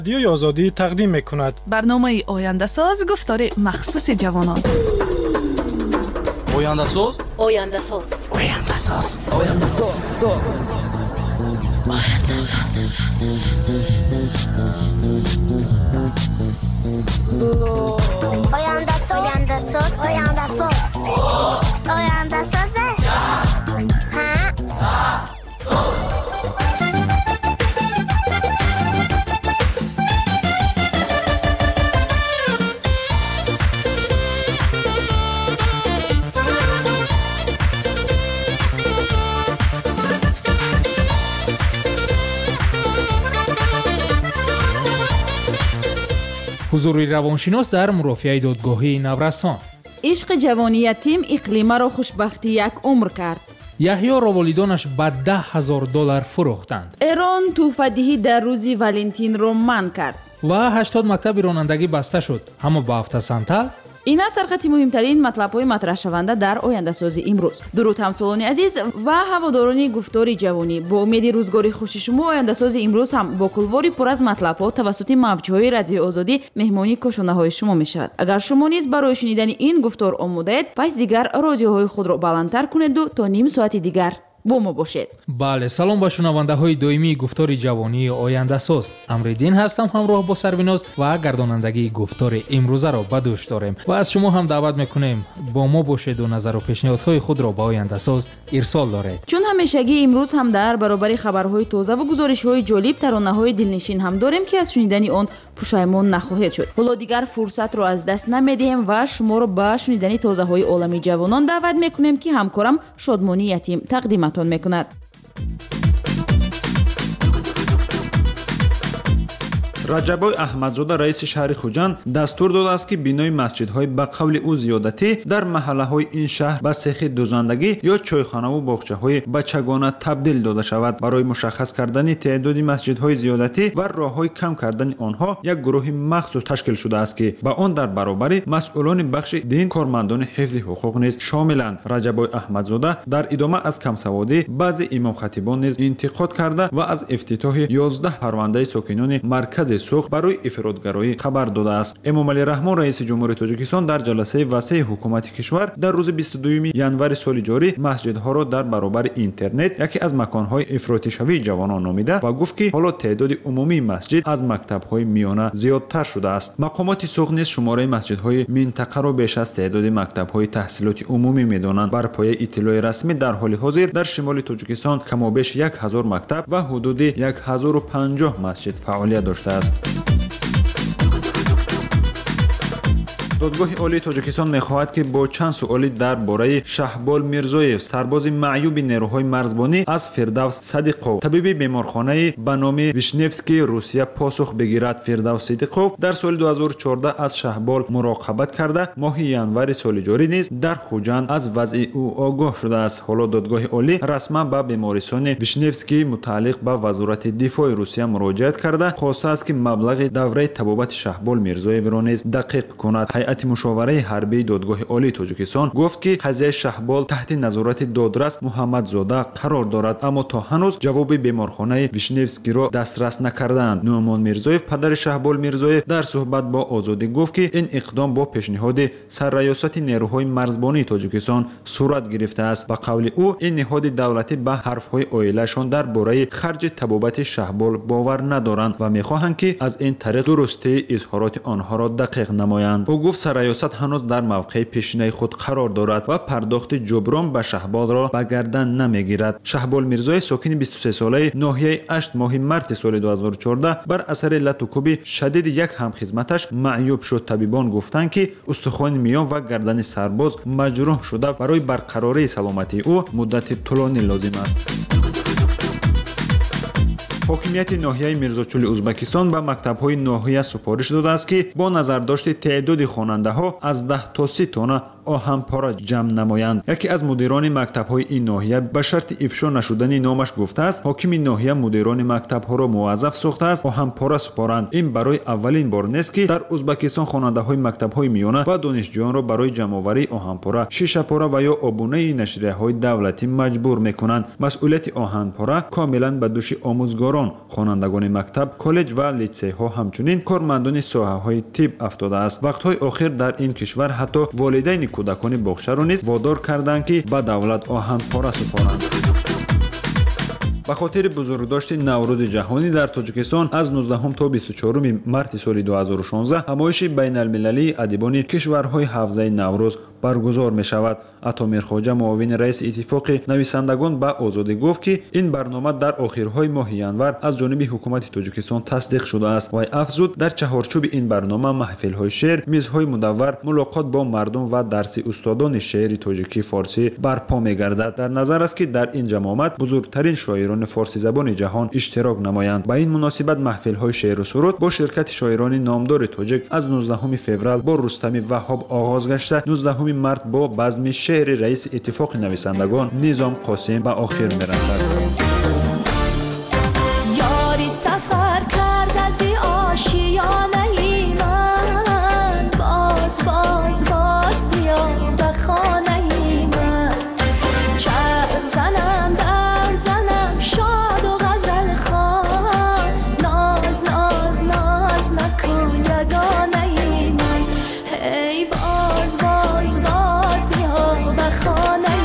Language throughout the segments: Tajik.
رادیوی آزادی تقدیم می‌کند برنامه آینده ساز گفتار مخصوص جوانان. آینده ساز آینده ساز آینده ساز آینده ساز آینده ساز آینده ساز آینده ساز آینده ساز حضوری روانشناس در مرافعه دادگاهی نورستان. عشق جوانی یتیم اقلیم را خوشبختی یک عمر کرد. یحیی را والدانش به $10,000 فروختند. ایران تحفه‌دهی در روز ولنتین را منع کرد. و 80 مکتب رانندگی بسته شد. اما با هفته سنتل این است سرخط مهمترین مطلب‌های مطرح شونده در آینده سازی امروز. درود همسالان عزیز و هواداران گفتار جوانی، با امید روزگاری خوش شما آینده سازی امروز هم با کلواری پر از مطلب‌ها توسط موج‌های رادیو آزادی مهمانی کشانه‌های شما می‌شود. اگر شما نیز برای شنیدن این گفتار آماده‌اید، پس دیگر رادیوهای خود را بلندتر کنید و تا نیم ساعت دیگر با ما باشید. بله، سلام به شنونده‌های دائمی گفتار جوانی آینده ساز. امردین هستم، همراه با سرویناز و گردانندگی گفتار امروزه را به دوش داریم و از شما هم دعوت میکنیم با ما باشید و نظر و پیشنهادهای خود را به آینده ساز ارسال دارید. چون همیشگی امروز هم در برابر خبرهای تازه و گزارش‌های جالب ترانه‌های دلنشین هم داریم که از شنیدن آن پشیمان نخواهید شد. حالا دیگر فرصت را از دست نمیدیم و شما را به شنیدن تازه‌های عالمی جوانان دعوت میکنیم که همکارم شادمانی یتیم تقدیم میکند. раҷабой аҳмадзода раиси шаҳри хуҷанд дастур додааст ки бинои масҷидҳои ба қавли ӯ зиёдатӣ дар маҳаллаҳои ин шаҳр ба сехи дӯзандагӣ ё чойхонаву боғчаҳои бачагона табдил дода шавад. барои мушаххас кардани теъдоди масҷидҳои зиёдатӣ ва роҳҳои кам кардани онҳо як гурӯҳи махсус ташкил шудааст ки ба он дар баробари масъулони бахши дин, кормандони ҳифзи ҳуқуқ низ шомиланд. раҷабой аҳмадзода дар идома аз камсаводӣ баъзе имомхатибон низ интиқод карда ва аз ифтитоҳи 11 парвандаи сокинони маркази сух барои ифротгароӣ хабар додааст. эмомалӣ раҳмон раиси ҷумҳурии тоҷикистон дар ҷаласаи васеъи ҳукумати кишвар дар рӯзи 22 январи соли ҷорӣ масҷидҳоро дар баробари интернет яке аз маконҳои ифротишавии ҷавонон номида ва гуфт ки ҳоло теъдоди умумии масҷид аз мактабҳои миёна зиёдтар шудааст. мақомоти сух низ шумораи масҷидҳои минтақаро беш аз теъдоди мактабҳои таҳсилоти умумӣ медонанд. бар пояи иттилои расмӣ дар ҳоли ҳозир дар шимоли тоҷикистон камобеш 1000 мактаб ва ҳудуди 1050 масҷид фаъолият доштааст. додгоҳи олии тоҷикистон мехоҳад ки бо чанд суолӣ дар бораи шаҳбол мирзоев, сарбози маъюби нерӯҳои марзбонӣ аз Фирдавс Садиқов, табиби беморхонаи ба номи Вишневскии Русия посух бигирад. Фирдавс Садиқов дар соли 2014 аз шаҳбол муроқабат карда, моҳи январи соли ҷорӣ низ дар Хуҷанд аз вазъи ӯ огоҳ шудааст. ҳоло додгоҳи олӣ расман ба бемористони Вишневскӣ мутааллиқ ба вазорати дифои Русия муроҷиат карда хостааст ки маблағи давраи табобати шаҳбол мирзоевро низ дақиқ кунад. ҳайати мушовараи ҳарбии додгоҳи олии тоҷикистон гуфт ки қазияи шаҳбол таҳти назорати додрас Муҳаммадзода қарор дорад, аммо то ҳанӯз ҷавоби беморхонаи Вишневскиро дастрас накардаанд. Нуъмон Мирзоев, падари шаҳбол Мирзоев, дар суҳбат бо Озодӣ гуфт ки ин иқдом бо пешниҳоди сарраёсати нерӯҳои марзбонии Тоҷикистон сурат гирифтааст. ба қавли ӯ, ин ниҳоди давлатӣ ба ҳарфҳои оилаашон дар бораи харҷи табобати шаҳбол бовар надоранд ва мехоҳанд ки аз ин тариқ дурустии изҳороти онҳоро дақиқ намоянд. ӯ гуфт сарраёсат ҳанӯз дар мавқеи пешинаи худ қарор дорад ва пардохти ҷуброн ба шаҳболро ба гардан намегирад. шаҳбол Мирзоев, сокини 23-солаи ноҳияи Ашт, моҳи марти соли 2014 бар асари латукуби шадиди як ҳамхизматаш маъюб шуд. табибон гуфтанд ки устухони миён ва гардани сарбоз маҷрӯҳ шуда барои барқарории саломатии ӯ муддати тӯлонӣ лозим аст. ҳокимияти ноҳияи Мирзочӯли Ӯзбекистон ба мактабҳои ноҳия супориш додааст ки бо назардошти теъдоди хонандаҳо аз 10 то 30 тона آهنپورا جمع نمایند. یکی از مدیران مکتب‌های این ناحیه به شرط افشا نشدن نامش گفته است حاکم ناحیه مدیران مکتب‌ها را موظف ساخته است آهنپورا سپارند. این برای اولین بار نیست که در ازبکستان خواننده‌های مکتب‌های میانه و دانشجویان را برای جمع‌آوری آهنپورا، شیشه‌پاره و یا آبونه نشریه‌های دولتی مجبور می‌کنند. مسئولیت آهنپورا کاملاً به دوش آموزگاران، خوانندگان مکتب، کالج و لیسه‌ها همچنین کارمندان ساحه‌های طب افتاده است. وقت‌های آخر در این کشور حتی والدین کودکان باغچه را نیز وادار کردند که به دولت آهنپورا سپارند. به خاطر بزرگداشت نوروز جهانی در تاجیکستان از 19 تا 24 مارس سال 2016 همایش بین المللی ادیبان کشورهای حوزه نوروز برگزار می شود. عطا میرخواجه معاون رئیس اتفاق نویسندگان به آزادی گفت که این برنامه در آخرهای ماه ینور از جانب حکومت تاجیکستان تصدیق شده است. و افزود در چهارچوب این برنامه محفل‌های شعر، میزهای مدور، ملاقات با مردم و درس استادان شعر تاجیکی فارسی برپا می‌گردد. در نظر است که در این جماعت بزرگترین شاعران فارسی زبان جهان اشتراک نمایند. با این مناسبت محفل‌های شعر و سرود با شرکت شاعران نامدار تاجیک از 19 فوریه با رستم وهاب آغاز گشته 19 مارس با بزم شعر رئیس اتفاق نویسندگان نظام قاسم به آخر می‌رسد. یاری سفر کرد از آشیانه من، باز بیا به خانه من. چرخ زنم در زنم شاد و غزل خوان، ناز نکن یگانه من. هی باز بیا به خانه من.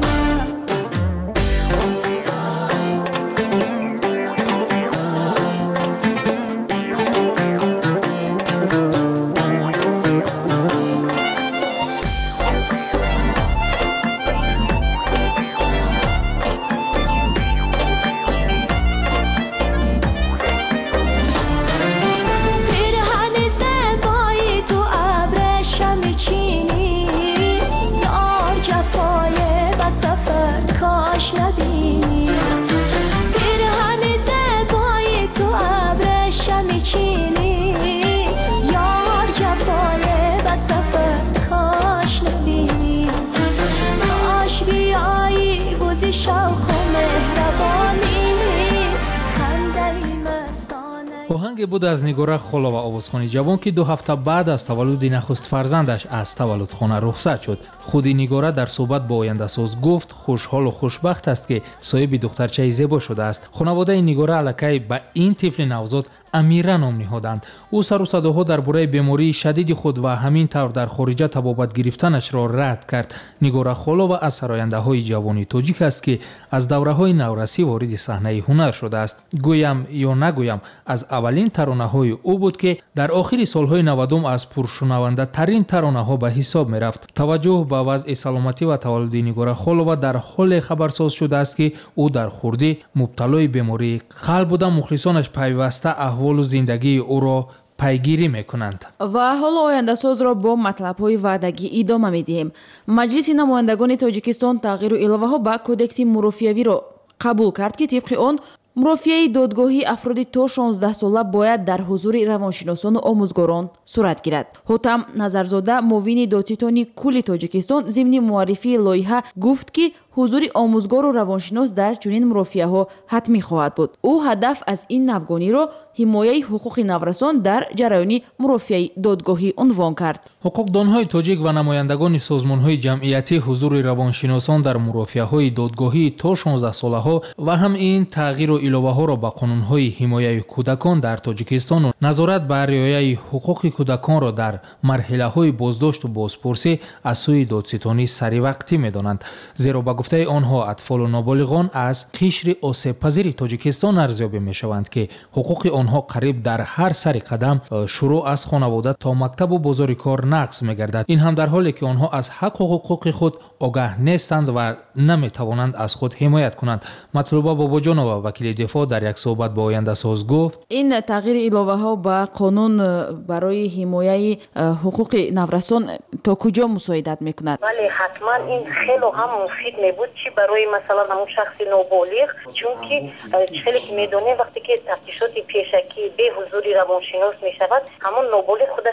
آهنگ بود از نگاره خلا و آوازخوانی جوان که 2 هفته بعد از تولد نخست فرزندش از تولدخانه رخصت شد. خود نگاره در صحبت با آینده ساز گفت خوشحال و خوشبخت است که صاحب دخترچه زیبا شده است. خانواده نگاره الکی به این طفل نوزاد امیره نام نهادند. او سر و صداها درباره بیماری شدید خود و همین طور در خارجه طبابت گرفتنش را رد کرد. نگاره خلا و از سراینده‌های جوانی تاجیک است که از دوره‌های نورسی وارد صحنه هنر شده است. گویم یا نگویم از اولین ترانه‌های او بود که در آخر سال‌های 90 از پرشنونده ترین ترانه‌ها به حساب می‌رفت. توجه به وضع سلامتی و تولد نگاره خلا و در حال خبرساز شده است که او در خردی مبتلای بیماری قلب بود. مخلصانش پیوسته احوال و زندگی او را پیگیری میکنند. و حالا آینده ساز را با مطلب‌های وعدگی ادامه می‌دهیم. مجلس نمایندگان تاجیکستان تغییر و الوه‌ها به کودکس مرافیوی را قبول کرد که طبق آن مرافیای دادگاهی افرادی تا 16 ساله باید در حضور روانشناسان و آموزگاران صورت گیرد. حاتم نظرزاده معاون دادستانی کل تاجیکستان ضمن معرفی لایحه گفت که حضور آموزگار و روانشناس در چنین مرافیه‌ها حتمی خواهد بود. او هدف از این نوگانی را حمایه حقوق نورسان در جریان مرافیای دادگاهی عنوان کرد. حقوقدانهای تاجیک و نمایندگان سازمان‌های جمعیتی حضور روانشناسان در مرافیه‌های دادگاهی تا 16 ساله‌ها و هم این تغییر و الوه‌ها را به قانون‌های حمایه کودکان در تاجیکستان و نظارت بر رعایت حقوق کودکان را در مرحله‌های بازداشت و بازپرسی از سوی دادستانی سریع می‌دانند. زیرا به گفته آنها اطفال و نابالغان از قشر آسیب‌پذیر تاجیکستان ارزیابی می‌شوند که حقوق آنها قریب در هر سر قدم شروع از خانواده تا مکتب و بازار کار نقض می‌گردد. این هم در حالی که آنها از حق و حقوق خود آگاه نیستند و نمی‌توانند از خود حمایت کنند. مطلوبه باباجانова وکیل دفاع در یک صحبت با آینده ساز گفت این تغییر الوه‌ها به قانون برای حمایت حقوق نورسان تا کجا مساعدت می‌کند؟ بله حتما این خیلی هم مفید میبود چی برای مثلا همون شخص نابالغ، چون که خیلی که میدونه وقتی که تفتیشات پیشکی به حضور روانشناس میشود همون نابالغ خودش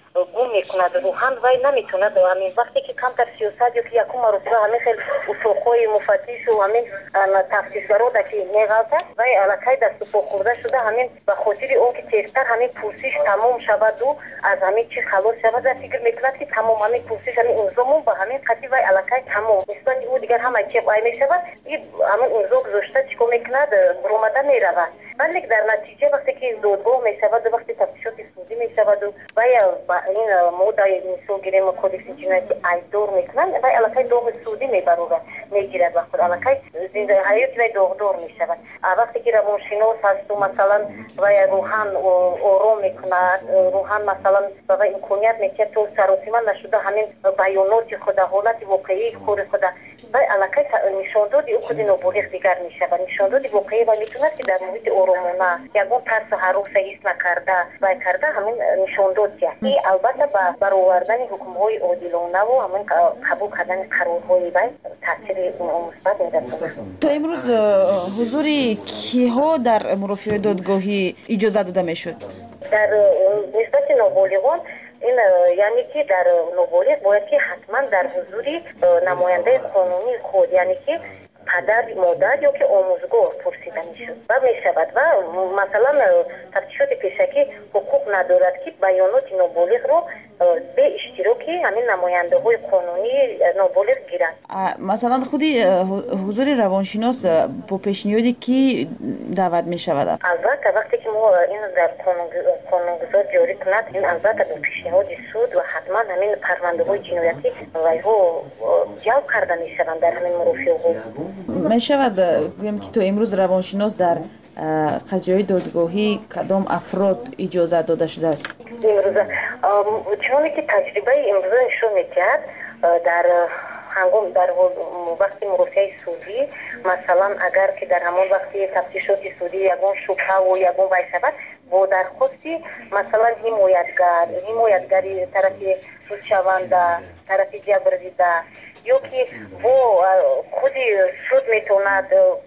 گم میکند روحان وای نمیتوند همین وقتی که کمتر سیاست یا که یکم مرتبه همین خیلی اتوخوی مفتیش و همین تفتیشگرا که میغلطه وای علاقه دست پا خورده شده همین به خاطر اون که تیزتر همین پرسش تمام شود و از همین چیز خلاص شود و فکر میکند که تمام همین پرسش همین امضامون به همین قطعی وای علاقه تمام نسبت او دیگر همه چی وای میشود همین امضا گذاشته چیکار میکند برآمده میرود ولی در نتیجه وقتی که دادگاه میشود و وقتی تفتیشات سودی میشود و این مودای مثال گیریم کودکس جنایتی ایدور میکنن و علاقه داغ سودی میگیرد و خود علاقه زنده حیات و داغدار میشود وقتی که روانشناس هست و مثلا و روحان آرام میکند روحان مثلا و امکانیت میکرد تو سراسیمه نشده همین بیانات خود حالت واقعی خود و علاقه نشاندادی او خود نابالغ دیگر میشود نشاندادی واقعی و میتوند که در محیط آرامانه یکون ترس هروس حس نکرده و کرده همین نشاندادی این البته بر آوردن حکم‌های عادلانه و همین قبول کردن قرارهای باید تاثیر مثبت می‌رساند. تا امروز حضور کیها در مرافعه دادگاهی اجازه داده میشد؟ در نسبت نابالغان این یعنی که در نابالغ باید که حتما در حضور نماینده قانونی خود یعنی که پدر مادر یا که آموزگار پرسیده میشد و میشود و مثلا تفتیشات پیشکی حقوق ندارد که بیانات نابالغ رو به اشتراکی همین نماینده های قانونی نابالغ گیرند. مثلا خودی حضور روانشناس با پیشنهادی که دعوت می شود؟ البته وقتی که ما این در قانونگذار جاری کند این البته به پیشنهاد سود و حتما همین پرونده های جنایتی ویها جلب کرده می شوند در همین مرافعه ها. می شود گویم که تو امروز روانشناس در قضیه دادگاهی کدام افراد اجازه داده شده است؟ امروز چون که تجربه امروز نشون میکرد در هنگام در وقتی مرافعه سودی مثلا اگر که در همون وقتی تفتیشات سودی یگون شبهه و یگون ویسبت با درخواستی مثلا حمایتگری طرفی سودشونده طرفی جبر دیده یا که خودی سود میتوند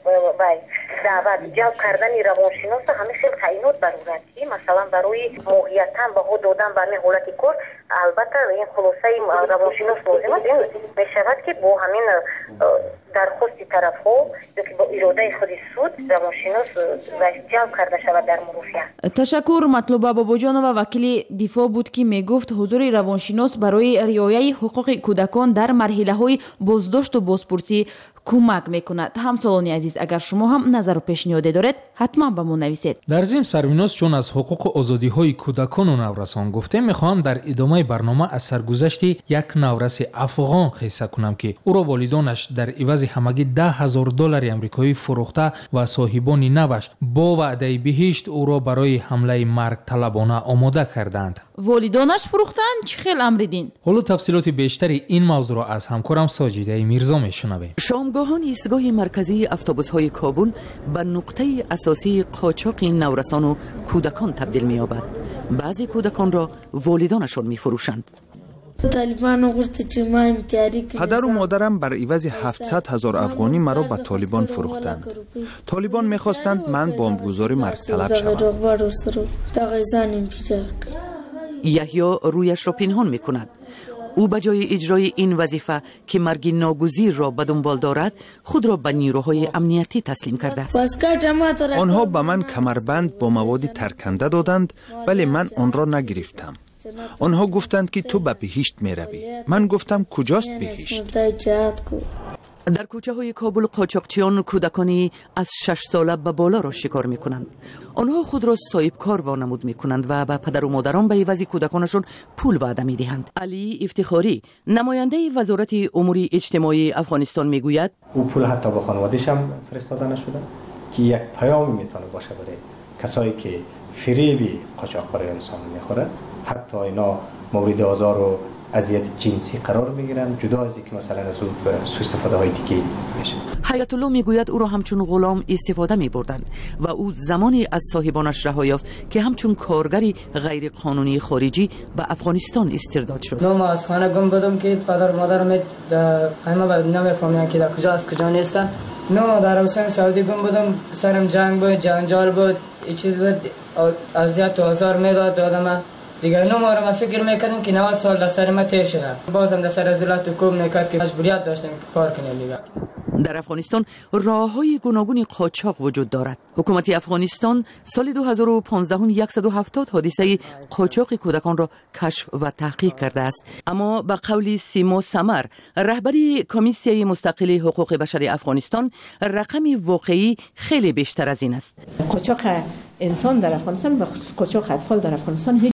دعوت جلب کردن روانشناس همه خیلی تعیینات برورد که مثلا برای موقعیتاً به خود دادن برای حالت کار البته این خلاصه روانشناس لازم است این میشود که با همین درخواست طرف ها یا که با اراده خود سود روانشناس جلب کرده شود در مرافعه. تشکر. مطلوبه باباجانова وکیل دفاع بود که میگفت حضور روانشناس برای رعایت حقوق کودکان در مرحله های بازداشت و بازپرسی کمک میکند. همسالان عزیز اگر شما هم نظر و پیشنهاد دارید حتما به ما نویسید. در ضمن سریناز چون از حقوق و آزادی های کودکان و نورسان گفتیم میخواهم در ادامه برنامه از سرگذشت یک نورس افغان قصه کنم که او را والدانش در عوض همگی $10,000 آمریکایی فروخته و صاحبان نوش با وعده بهشت او را برای حمله مرگ طلبانه آماده کردند. والدانش فروختند؟ چه خیلی امریدین؟ حالا تفصیلات بیشتری این موضوع را از همکارم ساجیده میرزا میشنویم. شامگاهان ایستگاه مرکزی اتوبوس‌های کابل به نقطه اساسی قاچاق نورسان و کودکان تبدیل می‌یابد. بعضی کودکان را والدانشان می‌فروشند. پدر و مادرم بر عوض 700,000 افغانی مرا به طالبان فروختند. طالبان می‌خواستند من بمبگذار مرگ طلب شوم. یحیی رویش را پنهان می‌کند. او به جای اجرای این وظیفه که مرگ ناگزیر را به دنبال دارد خود را به نیروهای امنیتی تسلیم کرده است. آنها به من کمربند با مواد ترکنده دادند ولی من آن را نگرفتم. آنها گفتند که تو به بهشت می روی. من گفتم کجاست بهشت؟ در کوچه های کابل قاچاقچیان کودکانی از 6 ساله به بالا را شکار می کنند. آنها خود را صاحب کار وانمود می کنند و به پدر و مادران به عوض کودکانشان پول وعده می دهند. علی افتخاری نماینده وزارت امور اجتماعی افغانستان می گوید او پول حتی به خانواده‌اش هم فرستاده نشده که یک پیامی میتونه باشه برای کسایی که فریب قاچاقبری انسان میخوره. حتی اینا مورد آزار و اذیت جنسی قرار میگیرن جدا از اینکه مثلا از سوء استفاده های دیگه میشه. حیات الله میگوید او را همچون غلام استفاده میبردند و او زمانی از صاحبانش رها یافت که همچون کارگری غیر قانونی خارجی به افغانستان استرداد شد. ما از خانه گم بودم که پدر و مادرم قیمه نمیفهمیدن که در کجا از کجا نیستن. ما در عربستان سعودی گم بودم، سرم جنگ بود، جنجال بود، این چیز بود، اذیت و آزار میداد آدم دیگه نو ما رو فکر میکردیم که 90 سال در سر ما تیر شده، بازم در سر ذلت حکومت میکرد که مجبوریت داشتیم کار کنیم دیگه. در افغانستان راه‌های گوناگون قاچاق وجود دارد. حکومت افغانستان سال 2015 170 حادثه قاچاق کودکان را کشف و تحقیق کرده است. اما به قول سیمو سمر، رهبری کمیسیون مستقل حقوق بشر افغانستان، رقم واقعی خیلی بیشتر از این است. قاچاق انسان در افغانستان و قاچاق اطفال در افغانستان